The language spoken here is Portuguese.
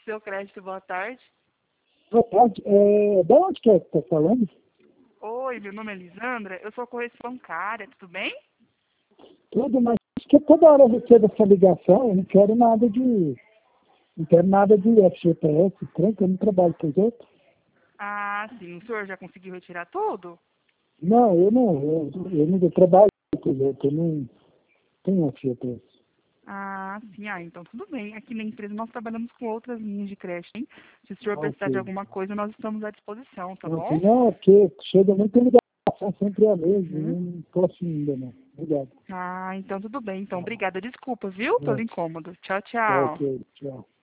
Seu crédito, boa tarde. Boa tarde. Da onde que é que tá falando? Oi, meu nome é Lisandra, eu sou corretora bancária, tudo bem? Tudo, mas que toda hora eu recebo essa ligação, eu não quero nada de. Não quero nada de FGTS, tranca, eu não trabalho com os outros. Ah, sim, o senhor já conseguiu retirar tudo? Não, eu não trabalho com os outros, eu não tenho FGTS. Ah, sim, então tudo bem. Aqui na empresa nós trabalhamos com outras linhas de crédito, hein? Se o senhor precisar de Ok. alguma coisa, nós estamos à disposição, tá Ok. bom? Não, é porque chega muita ligação sempre a mesma, Uhum. eu não posso ainda não. Obrigado. Ah, então tudo bem. Então, obrigada. Desculpa, viu, pelo É, incômodo. Tchau, tá tchau. ok, tchau.